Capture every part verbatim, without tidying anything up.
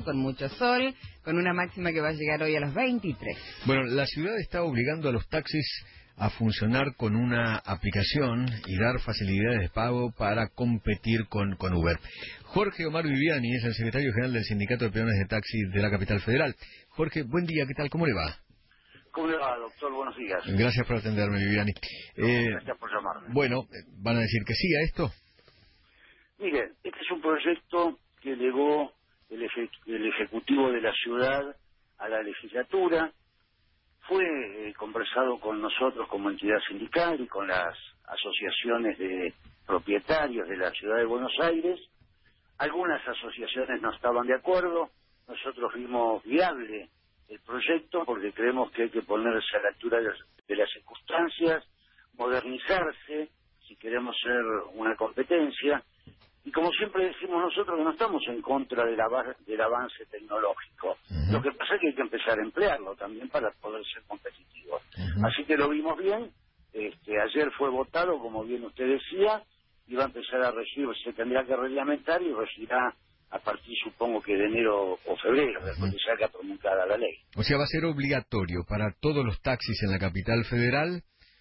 con mucho sol, con una máxima que va a llegar hoy a los veintitrés. Bueno, la ciudad está obligando a los taxis a funcionar con una aplicación y dar facilidades de pago para competir con, con Uber. Jorge Omar Viviani es el secretario general del Sindicato de Peones de Taxi de la Capital Federal. Jorge, buen día, ¿qué tal? ¿Cómo le va? ¿Cómo le va, doctor? Buenos días. Gracias por atenderme, Viviani. No, Eh, gracias por llamarme. Bueno, ¿van a decir que sí a esto? Mire, este es un proyecto que elevó el, eje, el Ejecutivo de la Ciudad a la legislatura. Fue eh, conversado con nosotros como entidad sindical y con las asociaciones de propietarios de la Ciudad de Buenos Aires. Algunas asociaciones no estaban de acuerdo. Nosotros vimos viable el proyecto porque creemos que hay que ponerse a la altura de las, de las circunstancias, modernizarse si queremos ser una competencia. Y como siempre decimos nosotros, que no estamos en contra del, av del avance tecnológico. Uh-huh. Lo que pasa es que hay que empezar a emplearlo también para poder ser competitivos. Uh-huh. Así que lo vimos bien. Este, ayer fue votado, como bien usted decía, y va a empezar a regir, se tendrá que reglamentar y regirá a partir, supongo que de enero o febrero, uh-huh. después de que salga promulgada la ley. O sea, va a ser obligatorio para todos los taxis en la Capital Federal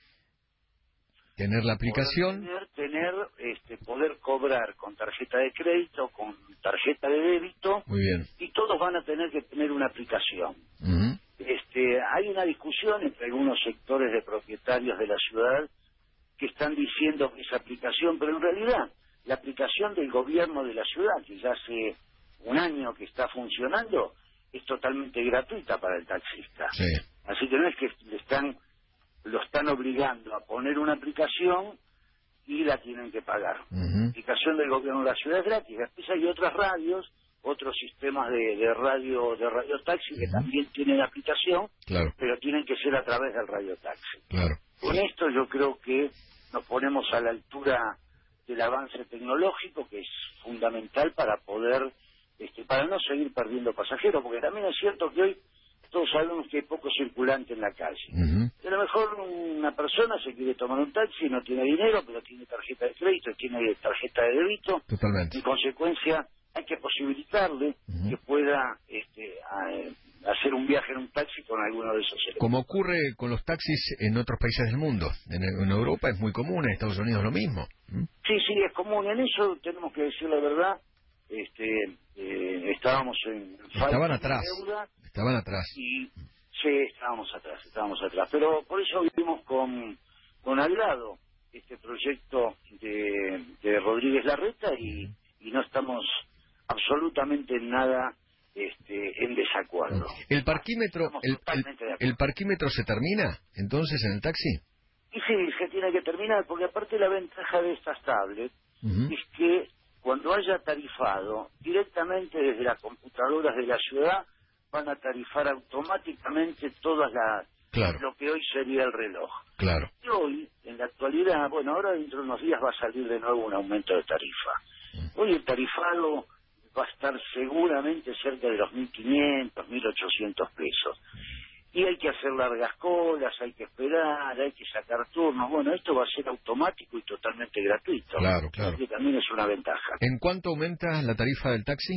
tener la aplicación. Poder tener, tener este, poder cobrar con tarjeta de crédito, con tarjeta de débito. Muy bien. Y todos van a tener que tener una aplicación. Uh-huh. Este, hay una discusión entre algunos sectores de propietarios de la ciudad que están diciendo que esa aplicación, pero en realidad la aplicación del gobierno de la ciudad, que ya hace un año que está funcionando, es totalmente gratuita para el taxista. Sí. Así que no es que le están lo están obligando a poner una aplicación y la tienen que pagar. Uh-huh. La aplicación del gobierno de la ciudad es gratis. Después hay otras radios, otros sistemas de, de radio de radio taxi uh-huh. que también tienen aplicación, claro. pero tienen que ser a través del radio taxi. Claro. Con esto yo creo que nos ponemos a la altura del avance tecnológico, que es fundamental para poder, este, para no seguir perdiendo pasajeros, porque también es cierto que hoy todos sabemos que hay poco circulante en la calle. Uh-huh. A lo mejor una persona se quiere tomar un taxi, no tiene dinero, pero tiene tarjeta de crédito, tiene tarjeta de débito. Totalmente. En consecuencia, hay que posibilitarle uh-huh. que pueda este, a, a hacer un viaje en un taxi con alguno de esos elementos. Como ocurre con los taxis en otros países del mundo. En, en Europa es muy común, en Estados Unidos lo mismo. ¿Mm? Sí, sí, es común. En eso tenemos que decir la verdad. Este, eh, estábamos en estaban atrás de deuda, estaban atrás y sí, estábamos atrás estábamos atrás pero por eso vivimos con con agrado este proyecto de, de Rodríguez Larreta y, y no estamos absolutamente nada este, en desacuerdo. El parquímetro el, el, el parquímetro se termina entonces en el taxi. Y sí, se tiene que terminar porque aparte la ventaja de estas tablets uh-huh. es que cuando haya tarifado, directamente desde las computadoras de la ciudad van a tarifar automáticamente todas las claro. lo que hoy sería el reloj. Claro. Y hoy, en la actualidad, bueno, ahora dentro de unos días va a salir de nuevo un aumento de tarifa. Mm. Hoy el tarifado va a estar seguramente cerca de los mil quinientos, mil ochocientos pesos. Y hay que hacer largas colas, hay que esperar, hay que sacar turnos. Bueno, esto va a ser automático y totalmente gratuito. Claro, claro. Que también es una ventaja. ¿En cuánto aumenta la tarifa del taxi?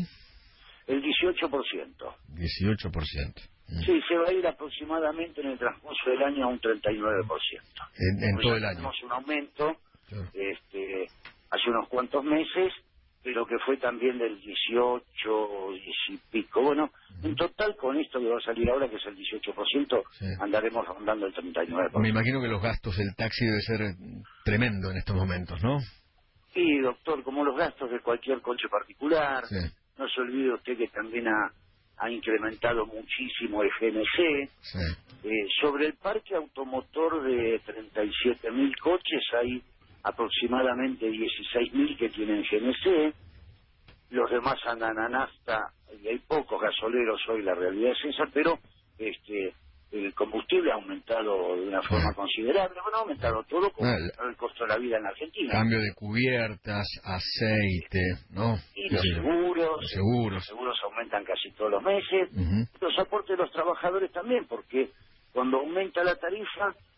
El dieciocho por ciento. dieciocho por ciento. Mm. Sí, se va a ir aproximadamente en el transcurso del año a un treinta y nueve por ciento. En, en todo el año. Tenemos un aumento claro. este, hace unos cuantos meses, pero que fue también del dieciocho, diez y pico. Bueno, uh-huh. en total con esto que va a salir ahora, que es el dieciocho por ciento, sí. andaremos rondando el treinta y nueve por ciento. Me imagino que los gastos del taxi debe ser tremendo en estos momentos, ¿no? Sí, doctor, como los gastos de cualquier coche particular. Sí. No se olvide usted que también ha, ha incrementado muchísimo el G N C. Sí. Eh, sobre el parque automotor de treinta y siete mil coches hay aproximadamente dieciséis mil que tienen G N C, los demás andan a nafta y hay pocos gasoleros hoy, la realidad es esa, pero este el combustible ha aumentado de una forma ah. considerable, bueno, ha aumentado todo con ah, el costo de la vida en Argentina. Cambio de cubiertas, aceite, ¿no? Y los seguros, los seguros. Los seguros aumentan casi todos los meses, uh-huh. los aportes de los trabajadores también, porque cuando aumenta la tarifa,